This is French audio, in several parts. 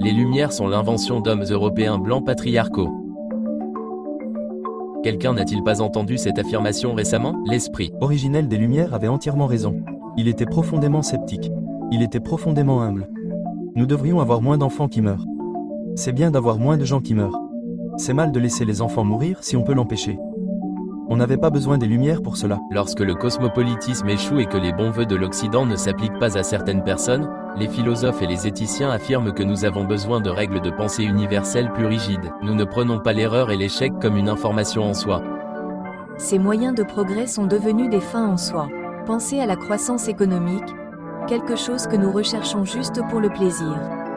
Les Lumières sont l'invention d'hommes européens blancs patriarcaux. Quelqu'un n'a-t-il pas entendu cette affirmation récemment? L'esprit originel des Lumières avait entièrement raison. Il était profondément sceptique. Il était profondément humble. Nous devrions avoir moins d'enfants qui meurent. C'est bien d'avoir moins de gens qui meurent. C'est mal de laisser les enfants mourir si on peut l'empêcher. On n'avait pas besoin des Lumières pour cela. Lorsque le cosmopolitisme échoue et que les bons vœux de l'Occident ne s'appliquent pas à certaines personnes, les philosophes et les éthiciens affirment que nous avons besoin de règles de pensée universelles plus rigides. Nous ne prenons pas l'erreur et l'échec comme une information en soi. Ces moyens de progrès sont devenus des fins en soi. Pensez à la croissance économique, quelque chose que nous recherchons juste pour le plaisir.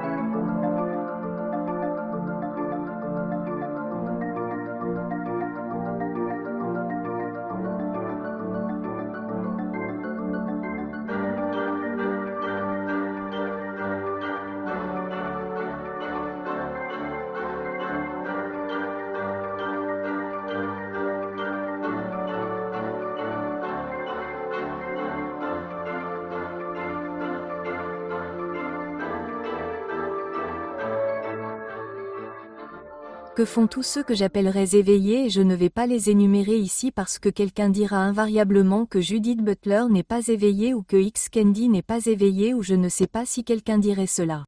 Que font tous ceux que j'appellerais éveillés et je ne vais pas les énumérer ici parce que quelqu'un dira invariablement que Judith Butler n'est pas éveillée ou que X Kendi n'est pas éveillé ou je ne sais pas si quelqu'un dirait cela.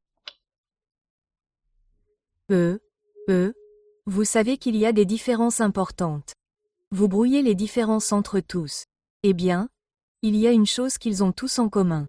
Vous savez qu'il y a des différences importantes. Vous brouillez les différences entre tous. Eh bien, il y a une chose qu'ils ont tous en commun.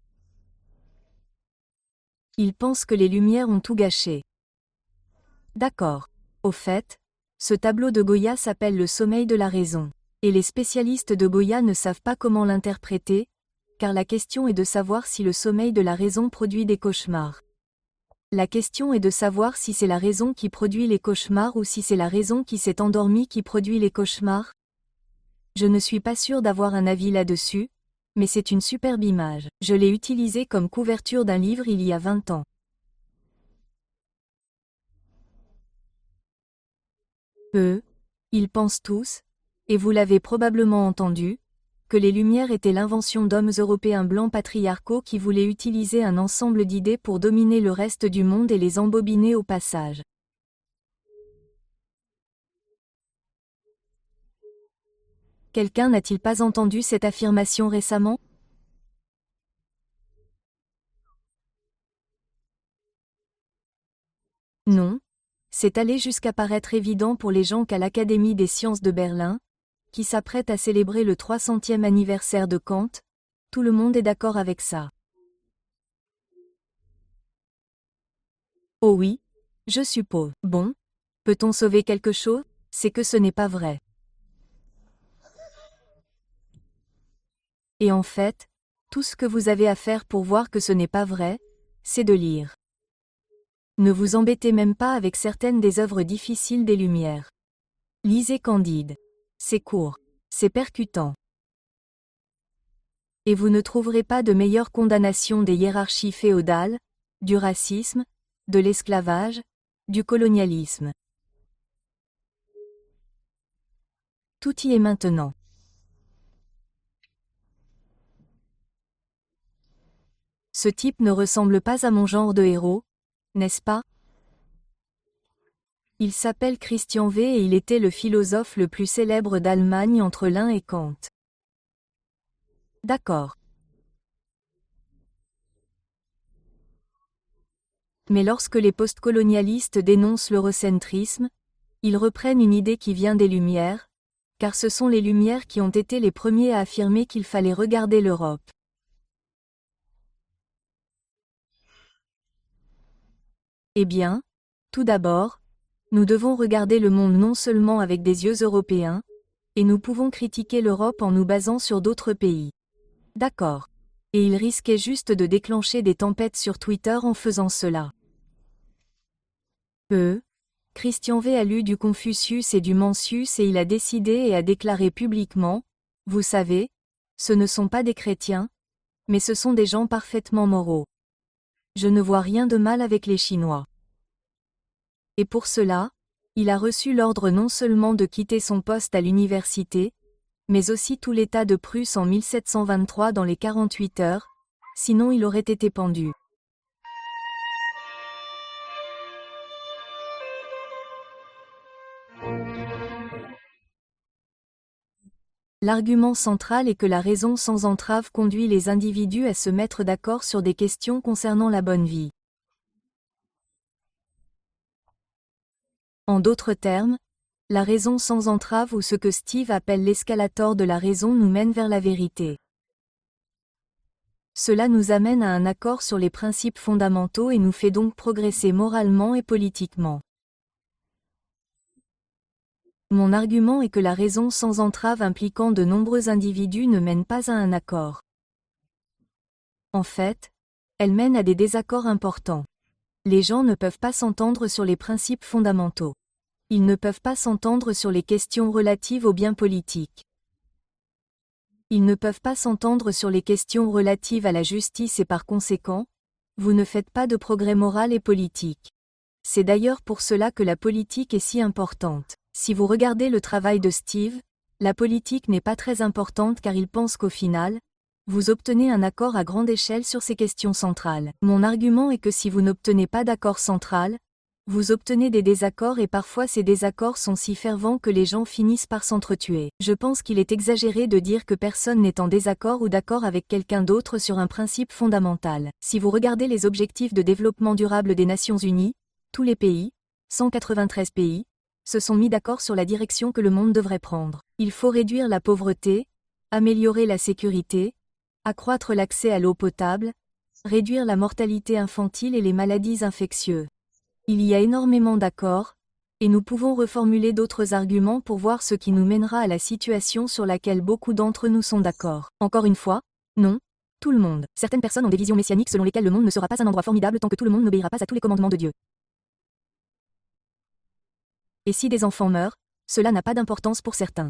Ils pensent que les Lumières ont tout gâché. D'accord. Au fait, ce tableau de Goya s'appelle le sommeil de la raison. Et les spécialistes de Goya ne savent pas comment l'interpréter, car la question est de savoir si le sommeil de la raison produit des cauchemars. La question est de savoir si c'est la raison qui produit les cauchemars ou si c'est la raison qui s'est endormie qui produit les cauchemars. Je ne suis pas sûre d'avoir un avis là-dessus, mais c'est une superbe image. Je l'ai utilisée comme couverture d'un livre il y a 20 ans. Ils pensent tous, et vous l'avez probablement entendu, que les Lumières étaient l'invention d'hommes européens blancs patriarcaux qui voulaient utiliser un ensemble d'idées pour dominer le reste du monde et les embobiner au passage. Quelqu'un n'a-t-il pas entendu cette affirmation récemment? Non. C'est allé jusqu'à paraître évident pour les gens qu'à l'Académie des sciences de Berlin, qui s'apprête à célébrer le 300e anniversaire de Kant, tout le monde est d'accord avec ça. Oh oui, je suppose. Bon, peut-on sauver quelque chose? C'est que ce n'est pas vrai. Et en fait, tout ce que vous avez à faire pour voir que ce n'est pas vrai, c'est de lire. Ne vous embêtez même pas avec certaines des œuvres difficiles des Lumières. Lisez Candide. C'est court. C'est percutant. Et vous ne trouverez pas de meilleure condamnation des hiérarchies féodales, du racisme, de l'esclavage, du colonialisme. Tout y est maintenant. Ce type ne ressemble pas à mon genre de héros, n'est-ce pas? Il s'appelle Christian V et il était le philosophe le plus célèbre d'Allemagne entre l'un et Kant. D'accord. Mais lorsque les postcolonialistes dénoncent l'eurocentrisme, ils reprennent une idée qui vient des Lumières, car ce sont les Lumières qui ont été les premiers à affirmer qu'il fallait regarder l'Europe. Eh bien, tout d'abord, nous devons regarder le monde non seulement avec des yeux européens, et nous pouvons critiquer l'Europe en nous basant sur d'autres pays. D'accord. Et il risquait juste de déclencher des tempêtes sur Twitter en faisant cela. Christian V a lu du Confucius et du Mencius et il a décidé et a déclaré publiquement, vous savez, ce ne sont pas des chrétiens, mais ce sont des gens parfaitement moraux. Je ne vois rien de mal avec les Chinois. Et pour cela, il a reçu l'ordre non seulement de quitter son poste à l'université, mais aussi tout l'État de Prusse en 1723 dans les 48 heures, sinon il aurait été pendu. L'argument central est que la raison sans entrave conduit les individus à se mettre d'accord sur des questions concernant la bonne vie. En d'autres termes, la raison sans entrave ou ce que Steve appelle l'escalator de la raison nous mène vers la vérité. Cela nous amène à un accord sur les principes fondamentaux et nous fait donc progresser moralement et politiquement. Mon argument est que la raison sans entrave impliquant de nombreux individus ne mène pas à un accord. En fait, elle mène à des désaccords importants. Les gens ne peuvent pas s'entendre sur les principes fondamentaux. Ils ne peuvent pas s'entendre sur les questions relatives au bien politique. Ils ne peuvent pas s'entendre sur les questions relatives à la justice et par conséquent, vous ne faites pas de progrès moral et politique. C'est d'ailleurs pour cela que la politique est si importante. Si vous regardez le travail de Steve, la politique n'est pas très importante car il pense qu'au final, vous obtenez un accord à grande échelle sur ces questions centrales. Mon argument est que si vous n'obtenez pas d'accord central, vous obtenez des désaccords et parfois ces désaccords sont si fervents que les gens finissent par s'entretuer. Je pense qu'il est exagéré de dire que personne n'est en désaccord ou d'accord avec quelqu'un d'autre sur un principe fondamental. Si vous regardez les objectifs de développement durable des Nations Unies, tous les pays, 193 pays, se sont mis d'accord sur la direction que le monde devrait prendre. Il faut réduire la pauvreté, améliorer la sécurité, accroître l'accès à l'eau potable, réduire la mortalité infantile et les maladies infectieuses. Il y a énormément d'accords, et nous pouvons reformuler d'autres arguments pour voir ce qui nous mènera à la situation sur laquelle beaucoup d'entre nous sont d'accord. Encore une fois, non, tout le monde. Certaines personnes ont des visions messianiques selon lesquelles le monde ne sera pas un endroit formidable tant que tout le monde n'obéira pas à tous les commandements de Dieu. Et si des enfants meurent, cela n'a pas d'importance pour certains.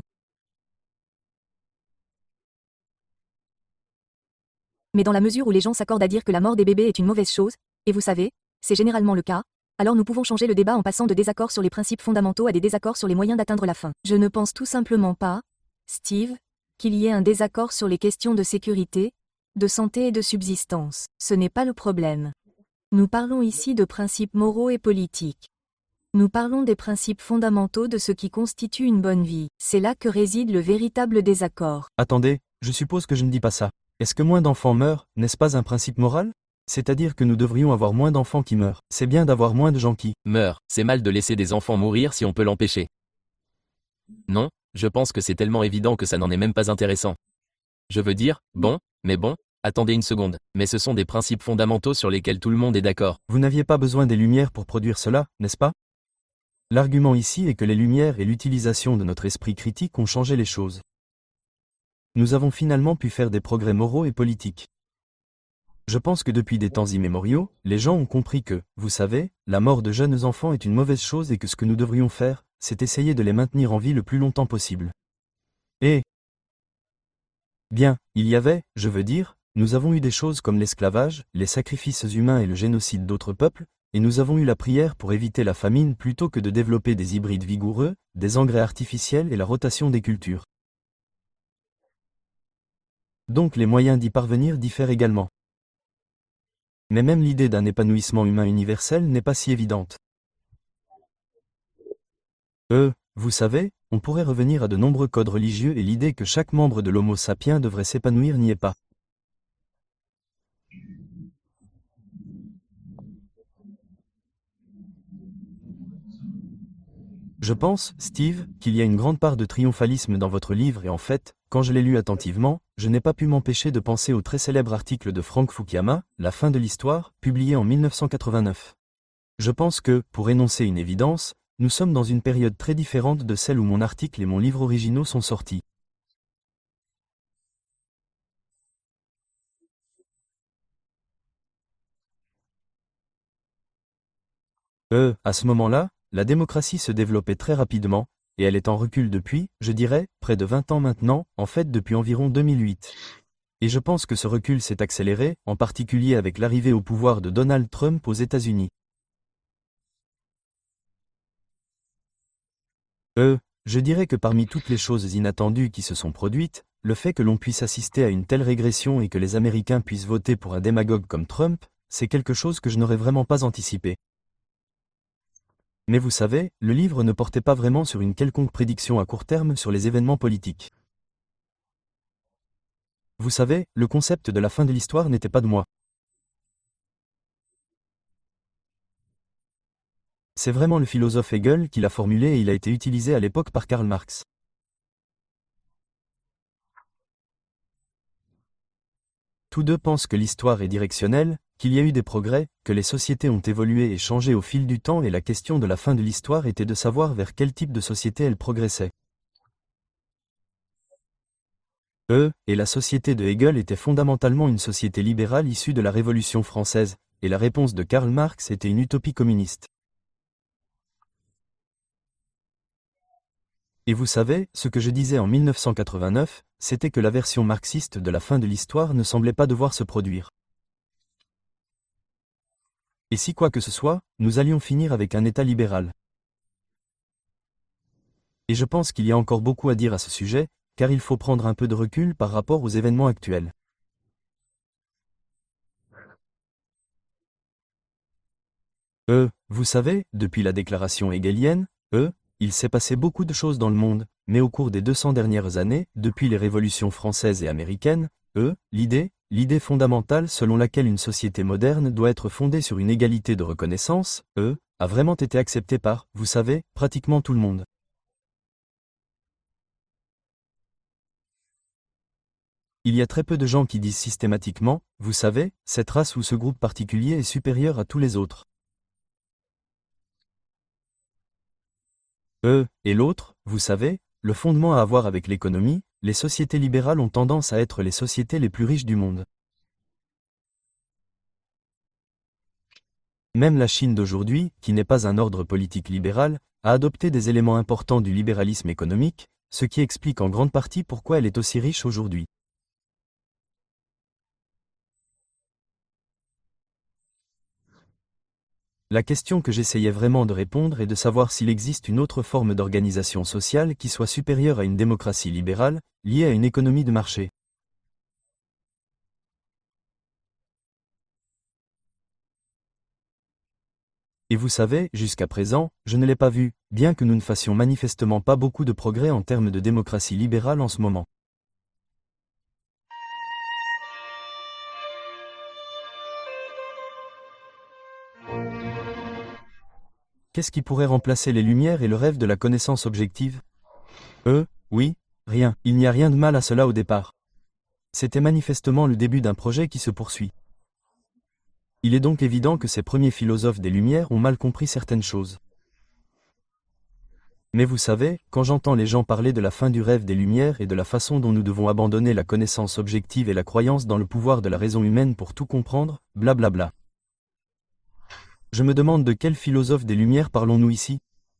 Mais dans la mesure où les gens s'accordent à dire que la mort des bébés est une mauvaise chose, et vous savez, c'est généralement le cas, alors nous pouvons changer le débat en passant de désaccords sur les principes fondamentaux à des désaccords sur les moyens d'atteindre la fin. Je ne pense tout simplement pas, Steve, qu'il y ait un désaccord sur les questions de sécurité, de santé et de subsistance. Ce n'est pas le problème. Nous parlons ici de principes moraux et politiques. Nous parlons des principes fondamentaux de ce qui constitue une bonne vie. C'est là que réside le véritable désaccord. Attendez, je suppose que je ne dis pas ça. Est-ce que moins d'enfants meurent, n'est-ce pas un principe moral? C'est-à-dire que nous devrions avoir moins d'enfants qui meurent. C'est bien d'avoir moins de gens qui meurent. C'est mal de laisser des enfants mourir si on peut l'empêcher. Non, je pense que c'est tellement évident que ça n'en est même pas intéressant. Je veux dire, bon, attendez une seconde, mais ce sont des principes fondamentaux sur lesquels tout le monde est d'accord. Vous n'aviez pas besoin des lumières pour produire cela, n'est-ce pas? L'argument ici est que les lumières et l'utilisation de notre esprit critique ont changé les choses. Nous avons finalement pu faire des progrès moraux et politiques. Je pense que depuis des temps immémoriaux, les gens ont compris que, vous savez, la mort de jeunes enfants est une mauvaise chose et que ce que nous devrions faire, c'est essayer de les maintenir en vie le plus longtemps possible. Et bien, il y avait, je veux dire, nous avons eu des choses comme l'esclavage, les sacrifices humains et le génocide d'autres peuples, et nous avons eu la prière pour éviter la famine plutôt que de développer des hybrides vigoureux, des engrais artificiels et la rotation des cultures. Donc les moyens d'y parvenir diffèrent également. Mais même l'idée d'un épanouissement humain universel n'est pas si évidente. Vous savez, on pourrait revenir à de nombreux codes religieux et l'idée que chaque membre de l'Homo sapiens devrait s'épanouir n'y est pas. Je pense, Steve, qu'il y a une grande part de triomphalisme dans votre livre et en fait, quand je l'ai lu attentivement, je n'ai pas pu m'empêcher de penser au très célèbre article de Frank Fukuyama, La fin de l'histoire, publié en 1989. Je pense que, pour énoncer une évidence, nous sommes dans une période très différente de celle où mon article et mon livre originaux sont sortis. À ce moment-là, la démocratie se développait très rapidement, et elle est en recul depuis, je dirais, près de 20 ans maintenant, en fait depuis environ 2008. Et je pense que ce recul s'est accéléré, en particulier avec l'arrivée au pouvoir de Donald Trump aux États-Unis. Je dirais que parmi toutes les choses inattendues qui se sont produites, le fait que l'on puisse assister à une telle régression et que les Américains puissent voter pour un démagogue comme Trump, c'est quelque chose que je n'aurais vraiment pas anticipé. Mais vous savez, le livre ne portait pas vraiment sur une quelconque prédiction à court terme sur les événements politiques. Vous savez, le concept de la fin de l'histoire n'était pas de moi. C'est vraiment le philosophe Hegel qui l'a formulé et il a été utilisé à l'époque par Karl Marx. Tous deux pensent que l'histoire est directionnelle, qu'il y a eu des progrès, que les sociétés ont évolué et changé au fil du temps et la question de la fin de l'histoire était de savoir vers quel type de société elle progressait. Et la société de Hegel était fondamentalement une société libérale issue de la Révolution française, et la réponse de Karl Marx était une utopie communiste. Et vous savez, ce que je disais en 1989, c'était que la version marxiste de la fin de l'histoire ne semblait pas devoir se produire. Et si quoi que ce soit, nous allions finir avec un État libéral. Et je pense qu'il y a encore beaucoup à dire à ce sujet, car il faut prendre un peu de recul par rapport aux événements actuels. Vous savez, depuis la déclaration hegelienne, il s'est passé beaucoup de choses dans le monde, mais au cours des 200 dernières années, depuis les révolutions françaises et américaines, l'idée fondamentale selon laquelle une société moderne doit être fondée sur une égalité de reconnaissance, a vraiment été acceptée par, vous savez, pratiquement tout le monde. Il y a très peu de gens qui disent systématiquement, vous savez, cette race ou ce groupe particulier est supérieur à tous les autres. Et l'autre, vous savez, le fondement à avoir avec l'économie, les sociétés libérales ont tendance à être les sociétés les plus riches du monde. Même la Chine d'aujourd'hui, qui n'est pas un ordre politique libéral, a adopté des éléments importants du libéralisme économique, ce qui explique en grande partie pourquoi elle est aussi riche aujourd'hui. La question que j'essayais vraiment de répondre est de savoir s'il existe une autre forme d'organisation sociale qui soit supérieure à une démocratie libérale, liée à une économie de marché. Et vous savez, jusqu'à présent, je ne l'ai pas vu, bien que nous ne fassions manifestement pas beaucoup de progrès en termes de démocratie libérale en ce moment. Qu'est-ce qui pourrait remplacer les Lumières et le rêve de la connaissance objective? Oui, rien, il n'y a rien de mal à cela au départ. C'était manifestement le début d'un projet qui se poursuit. Il est donc évident que ces premiers philosophes des Lumières ont mal compris certaines choses. Mais vous savez, quand j'entends les gens parler de la fin du rêve des Lumières et de la façon dont nous devons abandonner la connaissance objective et la croyance dans le pouvoir de la raison humaine pour tout comprendre, blablabla. Je me demande de quel philosophe des Lumières parlons-nous ici?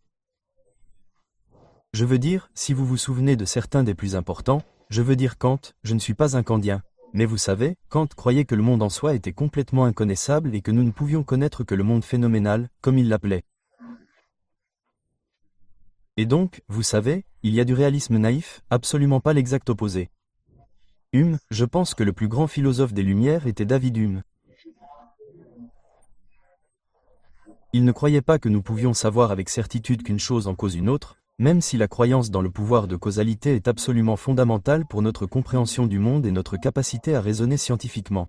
Je veux dire, si vous vous souvenez de certains des plus importants, je veux dire Kant, je ne suis pas un kantien. Mais vous savez, Kant croyait que le monde en soi était complètement inconnaissable et que nous ne pouvions connaître que le monde phénoménal, comme il l'appelait. Et donc, vous savez, il y a du réalisme naïf, absolument pas l'exact opposé. Hume, je pense que le plus grand philosophe des Lumières était David Hume. Il ne croyait pas que nous pouvions savoir avec certitude qu'une chose en cause une autre, même si la croyance dans le pouvoir de causalité est absolument fondamentale pour notre compréhension du monde et notre capacité à raisonner scientifiquement.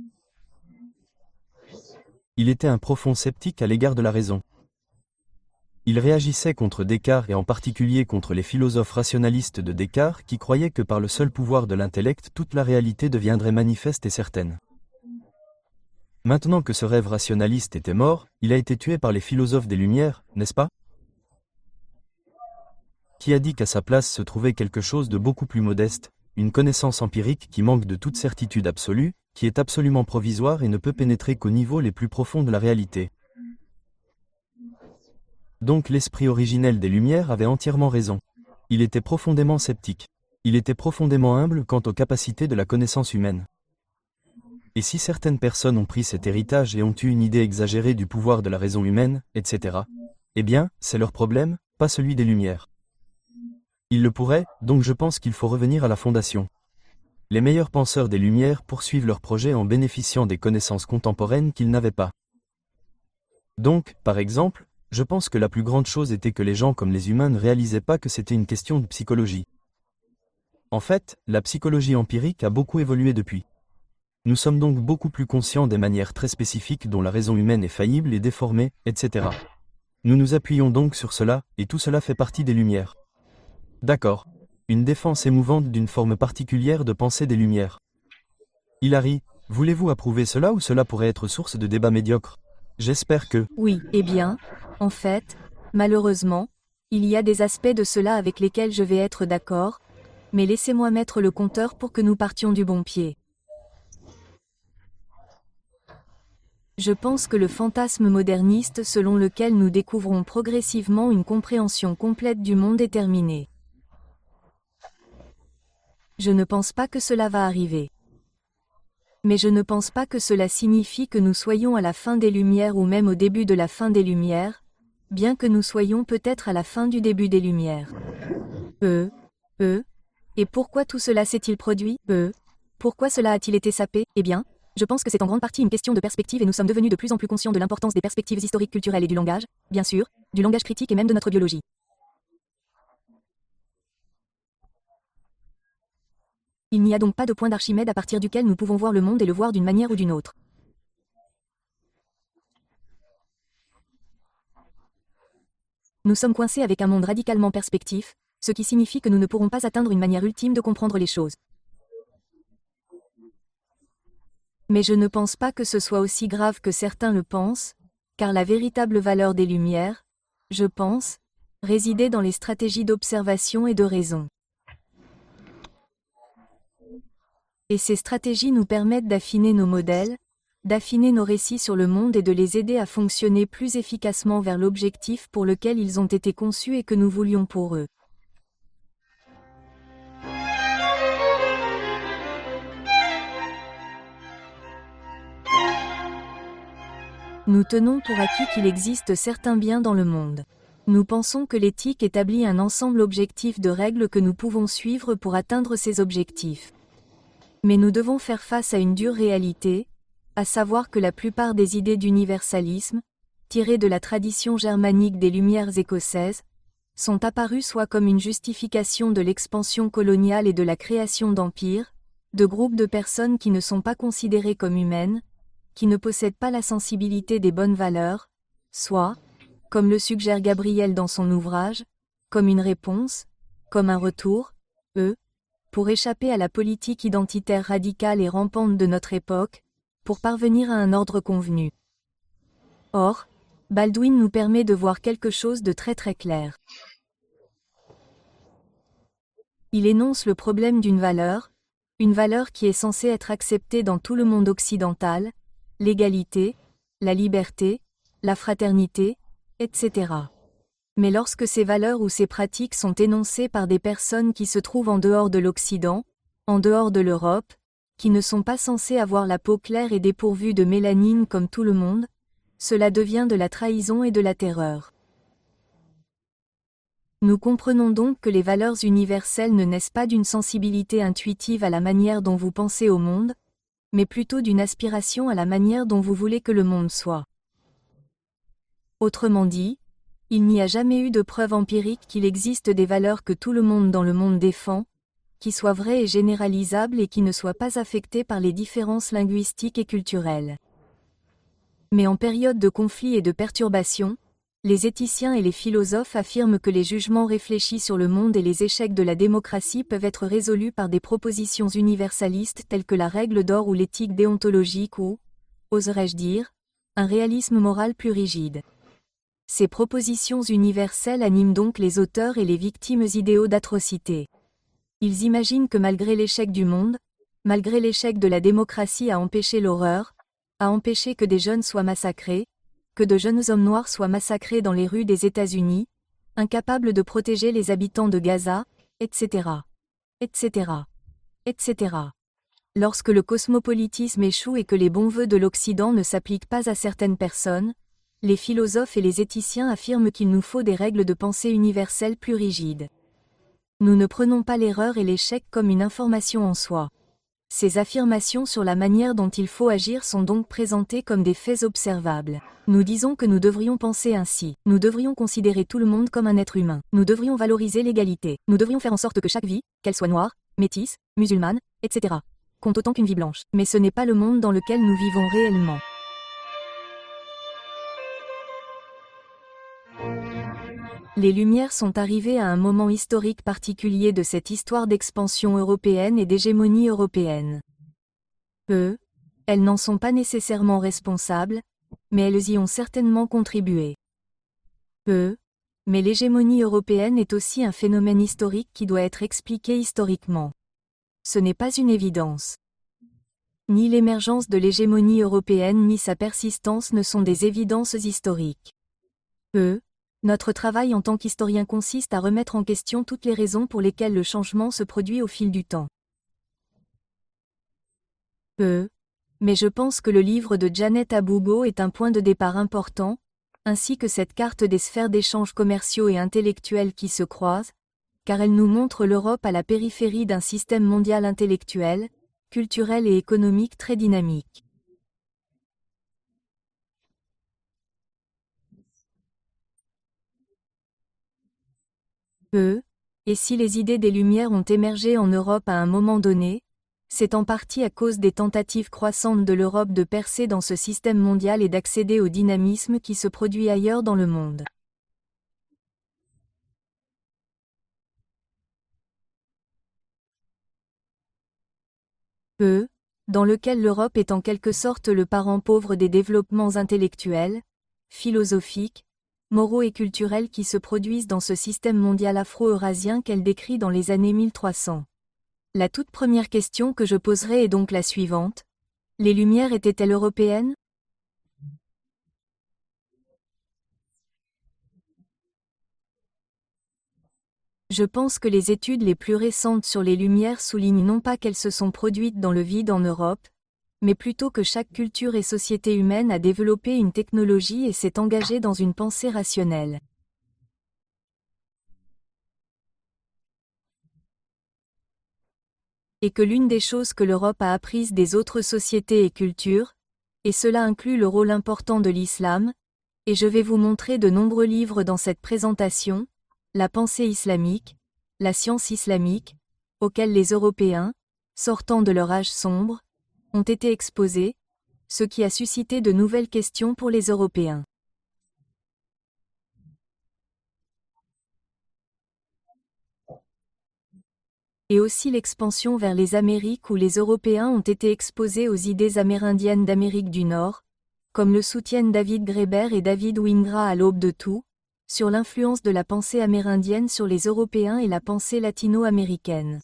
Il était un profond sceptique à l'égard de la raison. Il réagissait contre Descartes et en particulier contre les philosophes rationalistes de Descartes qui croyaient que par le seul pouvoir de l'intellect toute la réalité deviendrait manifeste et certaine. Maintenant que ce rêve rationaliste était mort, il a été tué par les philosophes des Lumières, n'est-ce pas? Qui a dit qu'à sa place se trouvait quelque chose de beaucoup plus modeste, une connaissance empirique qui manque de toute certitude absolue, qui est absolument provisoire et ne peut pénétrer qu'au niveau les plus profonds de la réalité. Donc l'esprit originel des Lumières avait entièrement raison. Il était profondément sceptique. Il était profondément humble quant aux capacités de la connaissance humaine. Et si certaines personnes ont pris cet héritage et ont eu une idée exagérée du pouvoir de la raison humaine, etc., eh bien, c'est leur problème, pas celui des Lumières. Ils le pourraient, donc je pense qu'il faut revenir à la fondation. Les meilleurs penseurs des Lumières poursuivent leur projet en bénéficiant des connaissances contemporaines qu'ils n'avaient pas. Donc, par exemple, je pense que la plus grande chose était que les gens comme les humains ne réalisaient pas que c'était une question de psychologie. En fait, la psychologie empirique a beaucoup évolué depuis. Nous sommes donc beaucoup plus conscients des manières très spécifiques dont la raison humaine est faillible et déformée, etc. Nous nous appuyons donc sur cela, et tout cela fait partie des Lumières. D'accord. Une défense émouvante d'une forme particulière de pensée des Lumières. Hilary, voulez-vous approuver cela ou cela pourrait être source de débats médiocres? J'espère que... Oui, eh bien, en fait, malheureusement, il y a des aspects de cela avec lesquels je vais être d'accord, mais laissez-moi mettre le compteur pour que nous partions du bon pied. Je pense que le fantasme moderniste selon lequel nous découvrons progressivement une compréhension complète du monde est terminé. Je ne pense pas que cela va arriver. Mais je ne pense pas que cela signifie que nous soyons à la fin des Lumières ou même au début de la fin des Lumières, bien que nous soyons peut-être à la fin du début des Lumières. Et pourquoi tout cela s'est-il produit? Pourquoi cela a-t-il été sapé? Eh bien, je pense que c'est en grande partie une question de perspective et nous sommes devenus de plus en plus conscients de l'importance des perspectives historiques culturelles et du langage, bien sûr, du langage critique et même de notre biologie. Il n'y a donc pas de point d'Archimède à partir duquel nous pouvons voir le monde et le voir d'une manière ou d'une autre. Nous sommes coincés avec un monde radicalement perspectif, ce qui signifie que nous ne pourrons pas atteindre une manière ultime de comprendre les choses. Mais je ne pense pas que ce soit aussi grave que certains le pensent, car la véritable valeur des Lumières, je pense, résidait dans les stratégies d'observation et de raison. Et ces stratégies nous permettent d'affiner nos modèles, d'affiner nos récits sur le monde et de les aider à fonctionner plus efficacement vers l'objectif pour lequel ils ont été conçus et que nous voulions pour eux. Nous tenons pour acquis qu'il existe certains biens dans le monde. Nous pensons que l'éthique établit un ensemble objectif de règles que nous pouvons suivre pour atteindre ces objectifs. Mais nous devons faire face à une dure réalité, à savoir que la plupart des idées d'universalisme, tirées de la tradition germanique des Lumières écossaises, sont apparues soit comme une justification de l'expansion coloniale et de la création d'empires, de groupes de personnes qui ne sont pas considérées comme humaines, qui ne possèdent pas la sensibilité des bonnes valeurs, soit, comme le suggère Gabriel dans son ouvrage, comme une réponse, comme un retour, pour échapper à la politique identitaire radicale et rampante de notre époque, pour parvenir à un ordre convenu. Or, Baldwin nous permet de voir quelque chose de très très clair. Il énonce le problème d'une valeur qui est censée être acceptée dans tout le monde occidental, l'égalité, la liberté, la fraternité, etc. Mais lorsque ces valeurs ou ces pratiques sont énoncées par des personnes qui se trouvent en dehors de l'Occident, en dehors de l'Europe, qui ne sont pas censées avoir la peau claire et dépourvues de mélanine comme tout le monde, cela devient de la trahison et de la terreur. Nous comprenons donc que les valeurs universelles ne naissent pas d'une sensibilité intuitive à la manière dont vous pensez au monde, mais plutôt d'une aspiration à la manière dont vous voulez que le monde soit. Autrement dit, il n'y a jamais eu de preuve empirique qu'il existe des valeurs que tout le monde dans le monde défend, qui soient vraies et généralisables et qui ne soient pas affectées par les différences linguistiques et culturelles. Mais en période de conflit et de perturbation, les éthiciens et les philosophes affirment que les jugements réfléchis sur le monde et les échecs de la démocratie peuvent être résolus par des propositions universalistes telles que la règle d'or ou l'éthique déontologique ou, oserais-je dire, un réalisme moral plus rigide. Ces propositions universelles animent donc les auteurs et les victimes idéaux d'atrocités. Ils imaginent que malgré l'échec du monde, malgré l'échec de la démocratie à empêcher l'horreur, à empêcher que des jeunes soient massacrés, que de jeunes hommes noirs soient massacrés dans les rues des États-Unis, incapables de protéger les habitants de Gaza, etc., etc., etc. Lorsque le cosmopolitisme échoue et que les bons vœux de l'Occident ne s'appliquent pas à certaines personnes, les philosophes et les éthiciens affirment qu'il nous faut des règles de pensée universelles plus rigides. Nous ne prenons pas l'erreur et l'échec comme une information en soi. Ces affirmations sur la manière dont il faut agir sont donc présentées comme des faits observables. Nous disons que nous devrions penser ainsi. Nous devrions considérer tout le monde comme un être humain. Nous devrions valoriser l'égalité. Nous devrions faire en sorte que chaque vie, qu'elle soit noire, métisse, musulmane, etc. comptent autant qu'une vie blanche. Mais ce n'est pas le monde dans lequel nous vivons réellement. Les Lumières sont arrivées à un moment historique particulier de cette histoire d'expansion européenne et d'hégémonie européenne. Elles n'en sont pas nécessairement responsables, mais elles y ont certainement contribué. Mais l'hégémonie européenne est aussi un phénomène historique qui doit être expliqué historiquement. Ce n'est pas une évidence. Ni l'émergence de l'hégémonie européenne ni sa persistance ne sont des évidences historiques. Notre travail en tant qu'historien consiste à remettre en question toutes les raisons pour lesquelles le changement se produit au fil du temps. Mais je pense que le livre de Janet Abubo est un point de départ important, ainsi que cette carte des sphères d'échanges commerciaux et intellectuels qui se croisent, car elle nous montre l'Europe à la périphérie d'un système mondial intellectuel, culturel et économique très dynamique. Et si les idées des Lumières ont émergé en Europe à un moment donné, c'est en partie à cause des tentatives croissantes de l'Europe de percer dans ce système mondial et d'accéder au dynamisme qui se produit ailleurs dans le monde. Dans lequel l'Europe est en quelque sorte le parent pauvre des développements intellectuels, philosophiques, moraux et culturels qui se produisent dans ce système mondial afro-eurasien qu'elle décrit dans les années 1300. La toute première question que je poserai est donc la suivante. Les Lumières étaient-elles européennes ? Je pense que les études les plus récentes sur les Lumières soulignent non pas qu'elles se sont produites dans le vide en Europe, mais plutôt que chaque culture et société humaine a développé une technologie et s'est engagée dans une pensée rationnelle. Et que l'une des choses que l'Europe a apprises des autres sociétés et cultures, et cela inclut le rôle important de l'islam, et je vais vous montrer de nombreux livres dans cette présentation, la pensée islamique, la science islamique, auxquels les Européens, sortant de leur âge sombre, ont été exposés, ce qui a suscité de nouvelles questions pour les Européens. Et aussi l'expansion vers les Amériques où les Européens ont été exposés aux idées amérindiennes d'Amérique du Nord, comme le soutiennent David Graeber et David Wingra à l'aube de tout, sur l'influence de la pensée amérindienne sur les Européens et la pensée latino-américaine.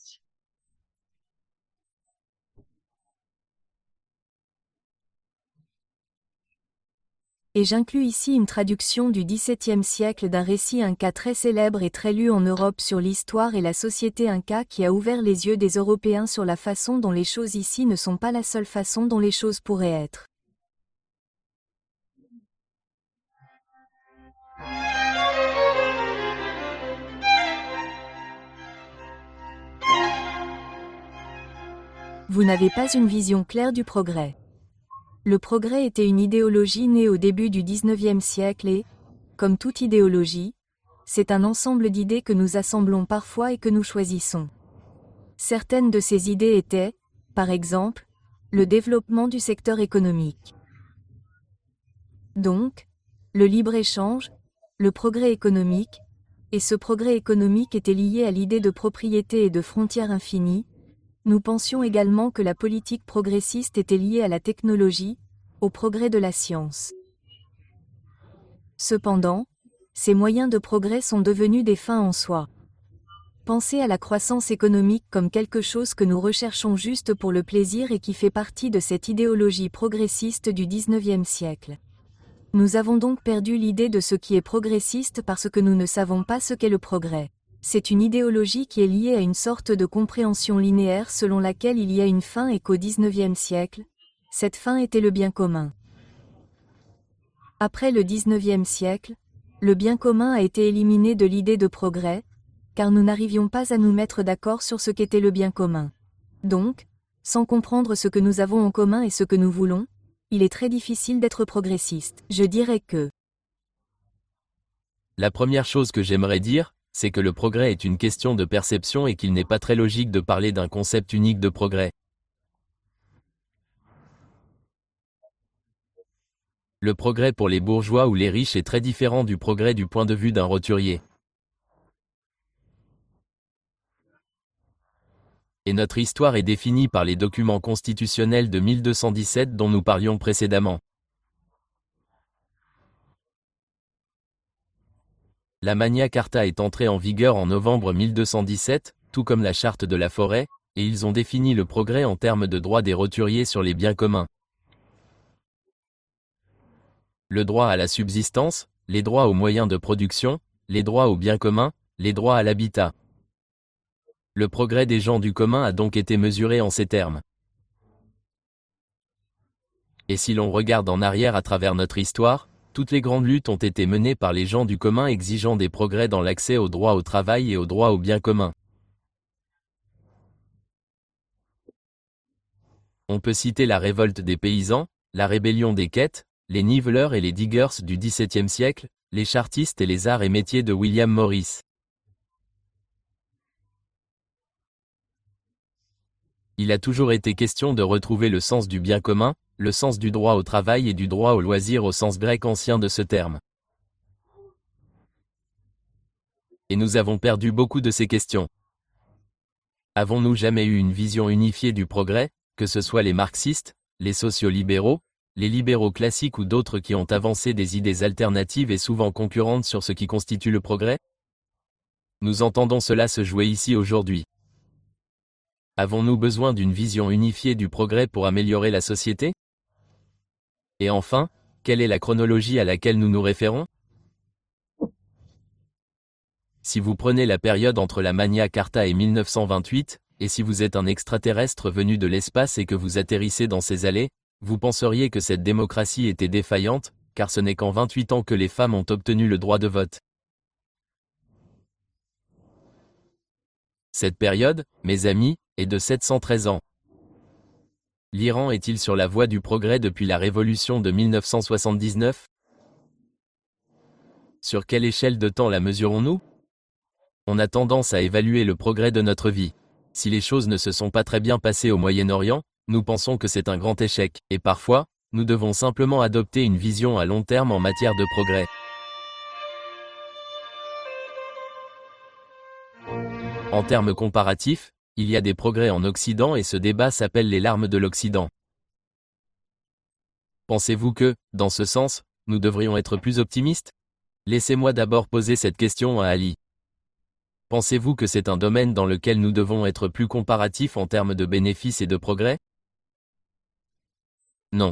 Et j'inclus ici une traduction du XVIIe siècle d'un récit inca très célèbre et très lu en Europe sur l'histoire et la société inca qui a ouvert les yeux des Européens sur la façon dont les choses ici ne sont pas la seule façon dont les choses pourraient être. Vous n'avez pas une vision claire du progrès. Le progrès était une idéologie née au début du XIXe siècle et, comme toute idéologie, c'est un ensemble d'idées que nous assemblons parfois et que nous choisissons. Certaines de ces idées étaient, par exemple, le développement du secteur économique. Donc, le libre-échange, le progrès économique, et ce progrès économique était lié à l'idée de propriété et de frontières infinies. Nous pensions également que la politique progressiste était liée à la technologie, au progrès de la science. Cependant, ces moyens de progrès sont devenus des fins en soi. Pensez à la croissance économique comme quelque chose que nous recherchons juste pour le plaisir et qui fait partie de cette idéologie progressiste du XIXe siècle. Nous avons donc perdu l'idée de ce qui est progressiste parce que nous ne savons pas ce qu'est le progrès. C'est une idéologie qui est liée à une sorte de compréhension linéaire selon laquelle il y a une fin et qu'au XIXe siècle, cette fin était le bien commun. Après le XIXe siècle, le bien commun a été éliminé de l'idée de progrès, car nous n'arrivions pas à nous mettre d'accord sur ce qu'était le bien commun. Donc, sans comprendre ce que nous avons en commun et ce que nous voulons, il est très difficile d'être progressiste. Je dirais que La première chose que j'aimerais dire, c'est que le progrès est une question de perception et qu'il n'est pas très logique de parler d'un concept unique de progrès. Le progrès pour les bourgeois ou les riches est très différent du progrès du point de vue d'un roturier. Et notre histoire est définie par les documents constitutionnels de 1217 dont nous parlions précédemment. La Magna Carta est entrée en vigueur en novembre 1217, tout comme la Charte de la forêt, et ils ont défini le progrès en termes de droits des roturiers sur les biens communs. Le droit à la subsistance, les droits aux moyens de production, les droits aux biens communs, les droits à l'habitat. Le progrès des gens du commun a donc été mesuré en ces termes. Et si l'on regarde en arrière à travers notre histoire, toutes les grandes luttes ont été menées par les gens du commun exigeant des progrès dans l'accès au droit au travail et au droit aux biens communs. On peut citer la révolte des paysans, la rébellion des quêtes, les niveleurs et les diggers du XVIIe siècle, les chartistes et les arts et métiers de William Morris. Il a toujours été question de retrouver le sens du bien commun, le sens du droit au travail et du droit au loisir au sens grec ancien de ce terme. Et nous avons perdu beaucoup de ces questions. Avons-nous jamais eu une vision unifiée du progrès, que ce soit les marxistes, les sociolibéraux, les libéraux classiques ou d'autres qui ont avancé des idées alternatives et souvent concurrentes sur ce qui constitue le progrès? Nous entendons cela se jouer ici aujourd'hui. Avons-nous besoin d'une vision unifiée du progrès pour améliorer la société? Et enfin, quelle est la chronologie à laquelle nous nous référons? Si vous prenez la période entre la Magna Carta et 1928, et si vous êtes un extraterrestre venu de l'espace et que vous atterrissez dans ces allées, vous penseriez que cette démocratie était défaillante, car ce n'est qu'en 28 ans que les femmes ont obtenu le droit de vote. Cette période, mes amis, est de 713 ans. L'Iran est-il sur la voie du progrès depuis la révolution de 1979? Sur quelle échelle de temps la mesurons-nous? On a tendance à évaluer le progrès de notre vie. Si les choses ne se sont pas très bien passées au Moyen-Orient, nous pensons que c'est un grand échec, et parfois, nous devons simplement adopter une vision à long terme en matière de progrès. En termes comparatifs, il y a des progrès en Occident et ce débat s'appelle les larmes de l'Occident. Pensez-vous que, dans ce sens, nous devrions être plus optimistes? Laissez-moi d'abord poser cette question à Ali. Pensez-vous que c'est un domaine dans lequel nous devons être plus comparatifs en termes de bénéfices et de progrès? Non.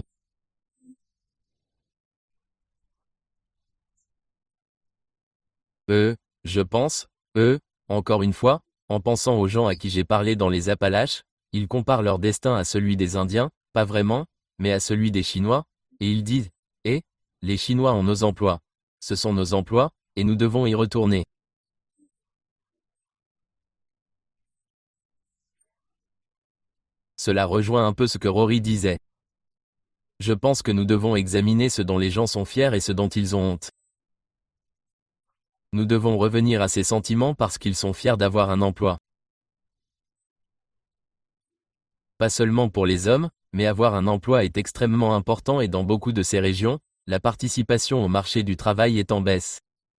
Je pense, encore une fois, en pensant aux gens à qui j'ai parlé dans les Appalaches, ils comparent leur destin à celui des Indiens, pas vraiment, mais à celui des Chinois, et ils disent, les Chinois ont nos emplois. Ce sont nos emplois, et nous devons y retourner. Cela rejoint un peu ce que Rory disait. Je pense que nous devons examiner ce dont les gens sont fiers et ce dont ils ont honte. Nous devons revenir à ces sentiments parce qu'ils sont fiers d'avoir un emploi. Pas seulement pour les hommes, mais avoir un emploi est extrêmement important et dans beaucoup de ces régions, la participation au marché du travail est en baisse.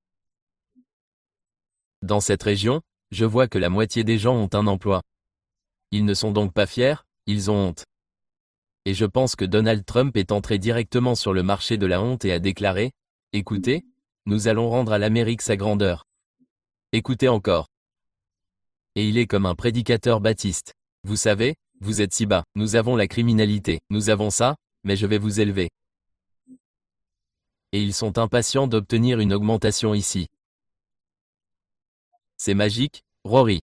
Dans cette région, je vois que la moitié des gens ont un emploi. Ils ne sont donc pas fiers, ils ont honte. Et je pense que Donald Trump est entré directement sur le marché de la honte et a déclaré, « Écoutez, nous allons rendre à l'Amérique sa grandeur. Écoutez encore. » Et il est comme un prédicateur baptiste. Vous savez, vous êtes si bas, nous avons la criminalité, nous avons ça, mais je vais vous élever. Et ils sont impatients d'obtenir une augmentation ici. C'est magique, Rory.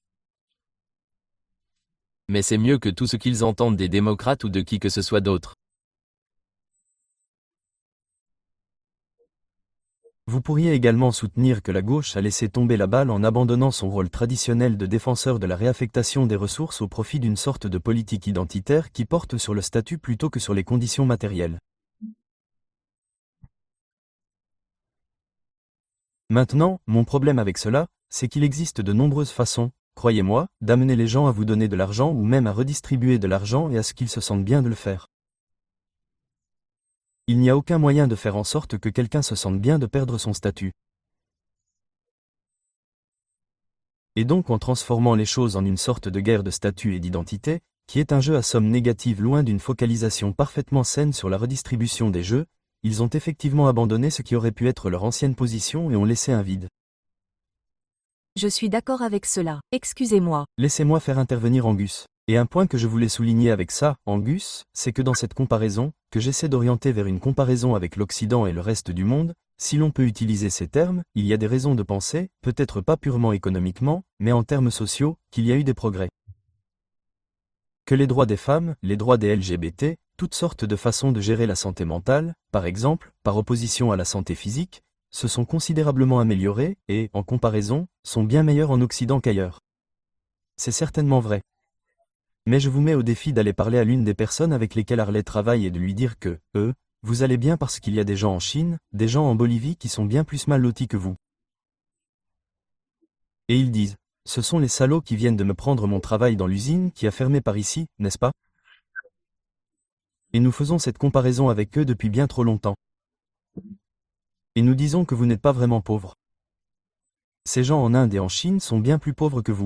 Mais c'est mieux que tout ce qu'ils entendent des démocrates ou de qui que ce soit d'autre. Vous pourriez également soutenir que la gauche a laissé tomber la balle en abandonnant son rôle traditionnel de défenseur de la réaffectation des ressources au profit d'une sorte de politique identitaire qui porte sur le statut plutôt que sur les conditions matérielles. Maintenant, mon problème avec cela, c'est qu'il existe de nombreuses façons, croyez-moi, d'amener les gens à vous donner de l'argent ou même à redistribuer de l'argent et à ce qu'ils se sentent bien de le faire. Il n'y a aucun moyen de faire en sorte que quelqu'un se sente bien de perdre son statut. Et donc en transformant les choses en une sorte de guerre de statut et d'identité, qui est un jeu à somme négative loin d'une focalisation parfaitement saine sur la redistribution des jeux, ils ont effectivement abandonné ce qui aurait pu être leur ancienne position et ont laissé un vide. Je suis d'accord avec cela. Excusez-moi. Laissez-moi faire intervenir Angus. Et un point que je voulais souligner avec ça, Angus, c'est que dans cette comparaison, que j'essaie d'orienter vers une comparaison avec l'Occident et le reste du monde, si l'on peut utiliser ces termes, il y a des raisons de penser, peut-être pas purement économiquement, mais en termes sociaux, qu'il y a eu des progrès. Que les droits des femmes, les droits des LGBT, toutes sortes de façons de gérer la santé mentale, par exemple, par opposition à la santé physique, se sont considérablement améliorés et, en comparaison, sont bien meilleurs en Occident qu'ailleurs. C'est certainement vrai. Mais je vous mets au défi d'aller parler à l'une des personnes avec lesquelles Harley travaille et de lui dire que, vous allez bien parce qu'il y a des gens en Chine, des gens en Bolivie qui sont bien plus mal lotis que vous. Et ils disent, ce sont les salauds qui viennent de me prendre mon travail dans l'usine qui a fermé par ici, n'est-ce pas? Et nous faisons cette comparaison avec eux depuis bien trop longtemps. Et nous disons que vous n'êtes pas vraiment pauvres. Ces gens en Inde et en Chine sont bien plus pauvres que vous.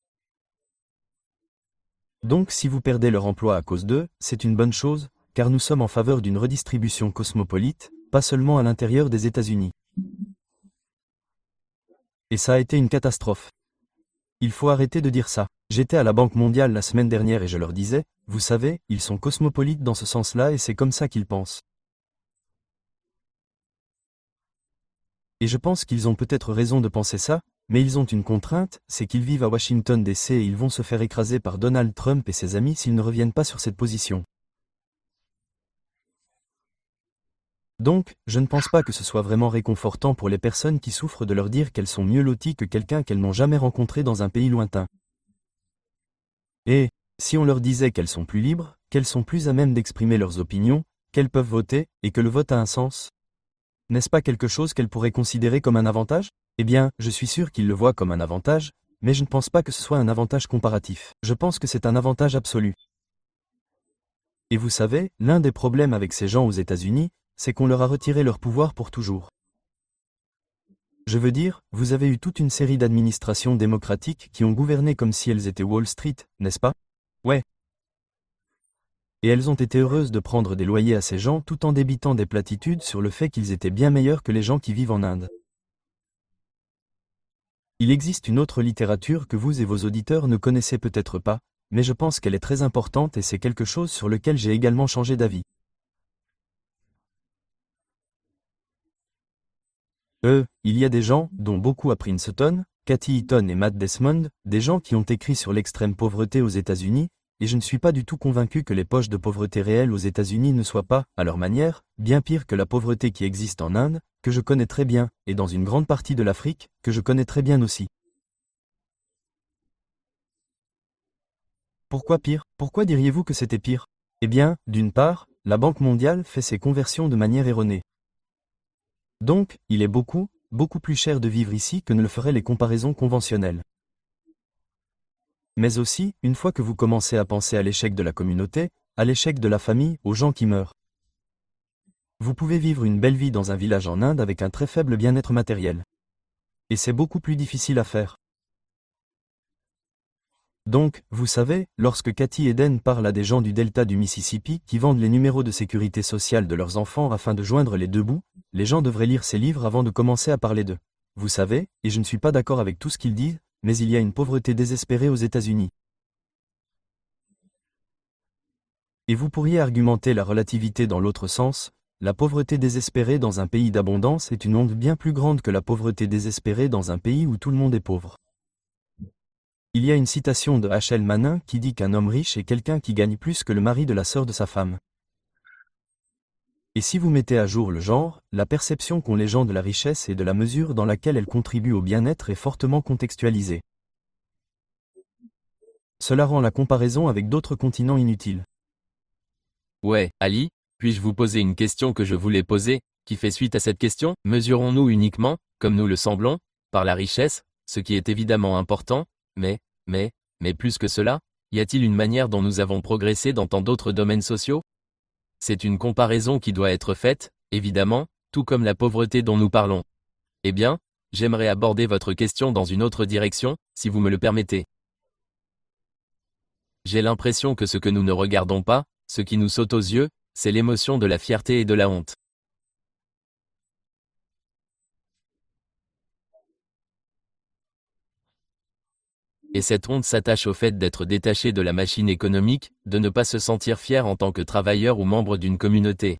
Donc si vous perdez leur emploi à cause d'eux, c'est une bonne chose, car nous sommes en faveur d'une redistribution cosmopolite, pas seulement à l'intérieur des États-Unis. Et ça a été une catastrophe. Il faut arrêter de dire ça. J'étais à la Banque mondiale la semaine dernière et je leur disais, vous savez, ils sont cosmopolites dans ce sens-là et c'est comme ça qu'ils pensent. Et je pense qu'ils ont peut-être raison de penser ça, mais ils ont une contrainte, c'est qu'ils vivent à Washington DC et ils vont se faire écraser par Donald Trump et ses amis s'ils ne reviennent pas sur cette position. Donc, je ne pense pas que ce soit vraiment réconfortant pour les personnes qui souffrent de leur dire qu'elles sont mieux loties que quelqu'un qu'elles n'ont jamais rencontré dans un pays lointain. Et, si on leur disait qu'elles sont plus libres, qu'elles sont plus à même d'exprimer leurs opinions, qu'elles peuvent voter, et que le vote a un sens, n'est-ce pas quelque chose qu'elles pourraient considérer comme un avantage? Eh bien, je suis sûr qu'ils le voient comme un avantage, mais je ne pense pas que ce soit un avantage comparatif. Je pense que c'est un avantage absolu. Et vous savez, l'un des problèmes avec ces gens aux États-Unis, c'est qu'on leur a retiré leur pouvoir pour toujours. Je veux dire, vous avez eu toute une série d'administrations démocratiques qui ont gouverné comme si elles étaient Wall Street, n'est-ce pas? Ouais. Et elles ont été heureuses de prendre des loyers à ces gens tout en débitant des platitudes sur le fait qu'ils étaient bien meilleurs que les gens qui vivent en Inde. Il existe une autre littérature que vous et vos auditeurs ne connaissez peut-être pas, mais je pense qu'elle est très importante et c'est quelque chose sur lequel j'ai également changé d'avis. Il y a des gens, dont beaucoup à Princeton, Cathy Eaton et Matt Desmond, des gens qui ont écrit sur l'extrême pauvreté aux États-Unis, et je ne suis pas du tout convaincu que les poches de pauvreté réelles aux États-Unis ne soient pas, à leur manière, bien pires que la pauvreté qui existe en Inde, que je connais très bien, et dans une grande partie de l'Afrique, que je connais très bien aussi. Pourquoi pire? Pourquoi diriez-vous que c'était pire? Eh bien, d'une part, la Banque mondiale fait ses conversions de manière erronée. Donc, il est beaucoup plus cher de vivre ici que ne le feraient les comparaisons conventionnelles. Mais aussi, une fois que vous commencez à penser à l'échec de la communauté, à l'échec de la famille, aux gens qui meurent. Vous pouvez vivre une belle vie dans un village en Inde avec un très faible bien-être matériel. Et c'est beaucoup plus difficile à faire. Donc, vous savez, lorsque Cathy Eden parle à des gens du delta du Mississippi qui vendent les numéros de sécurité sociale de leurs enfants afin de joindre les deux bouts, les gens devraient lire ces livres avant de commencer à parler d'eux. Vous savez, et je ne suis pas d'accord avec tout ce qu'ils disent, mais il y a une pauvreté désespérée aux États-Unis. Et vous pourriez argumenter la relativité dans l'autre sens, la pauvreté désespérée dans un pays d'abondance est une onde bien plus grande que la pauvreté désespérée dans un pays où tout le monde est pauvre. Il y a une citation de H.L. Manin qui dit qu'un homme riche est quelqu'un qui gagne plus que le mari de la sœur de sa femme. Et si vous mettez à jour le genre, la perception qu'ont les gens de la richesse et de la mesure dans laquelle elle contribue au bien-être est fortement contextualisée. Cela rend la comparaison avec d'autres continents inutile. Ouais, Ali, puis-je vous poser une question que je voulais poser, qui fait suite à cette question? Mesurons-nous uniquement, comme nous le semblons, par la richesse, ce qui est évidemment important, mais plus que cela, y a-t-il une manière dont nous avons progressé dans tant d'autres domaines sociaux? C'est une comparaison qui doit être faite, évidemment, tout comme la pauvreté dont nous parlons. Eh bien, j'aimerais aborder votre question dans une autre direction, si vous me le permettez. J'ai l'impression que ce que nous ne regardons pas, ce qui nous saute aux yeux, c'est l'émotion de la fierté et de la honte. Et cette honte s'attache au fait d'être détaché de la machine économique, de ne pas se sentir fier en tant que travailleur ou membre d'une communauté.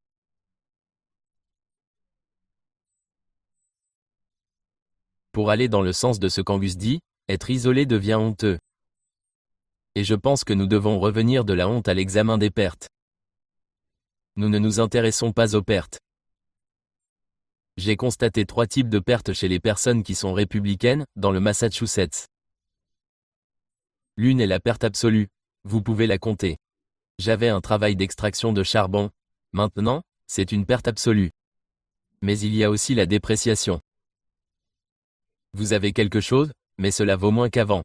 Pour aller dans le sens de ce qu'Angus dit, être isolé devient honteux. Et je pense que nous devons revenir de la honte à l'examen des pertes. Nous ne nous intéressons pas aux pertes. J'ai constaté 3 types de pertes chez les personnes qui sont républicaines, dans le Massachusetts. L'une est la perte absolue, vous pouvez la compter. J'avais un travail d'extraction de charbon, maintenant, c'est une perte absolue. Mais il y a aussi la dépréciation. Vous avez quelque chose, mais cela vaut moins qu'avant.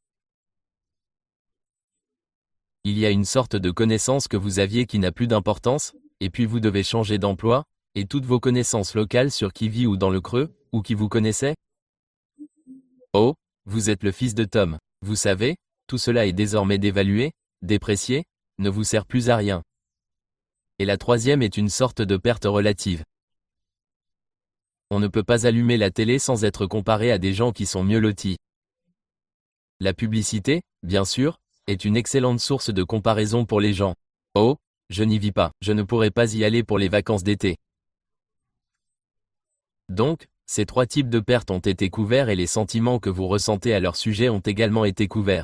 Il y a une sorte de connaissance que vous aviez qui n'a plus d'importance, et puis vous devez changer d'emploi, et toutes vos connaissances locales sur qui vit ou dans le creux, ou qui vous connaissait? Oh, vous êtes le fils de Tom, vous savez, tout cela est désormais dévalué, déprécié, ne vous sert plus à rien. Et la troisième est une sorte de perte relative. On ne peut pas allumer la télé sans être comparé à des gens qui sont mieux lotis. La publicité, bien sûr, est une excellente source de comparaison pour les gens. Oh, je n'y vis pas, je ne pourrai pas y aller pour les vacances d'été. Donc, ces 3 types de pertes ont été couverts et les sentiments que vous ressentez à leur sujet ont également été couverts.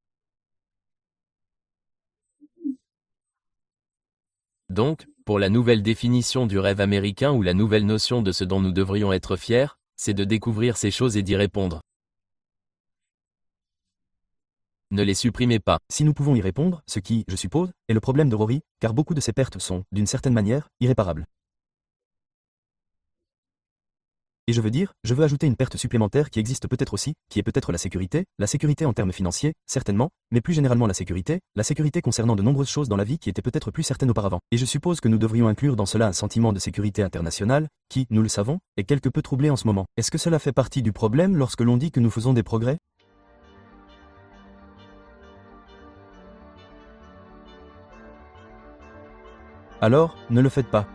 Donc, pour la nouvelle définition du rêve américain ou la nouvelle notion de ce dont nous devrions être fiers, c'est de découvrir ces choses et d'y répondre. Ne les supprimez pas. Si nous pouvons y répondre, ce qui, je suppose, est le problème de Rory, car beaucoup de ces pertes sont, d'une certaine manière, irréparables. Et je veux ajouter une perte supplémentaire qui existe peut-être aussi, qui est peut-être la sécurité en termes financiers, certainement, mais plus généralement la sécurité concernant de nombreuses choses dans la vie qui étaient peut-être plus certaines auparavant. Et je suppose que nous devrions inclure dans cela un sentiment de sécurité internationale, qui, nous le savons, est quelque peu troublé en ce moment. Est-ce que cela fait partie du problème lorsque l'on dit que nous faisons des progrès? Alors, ne le faites pas.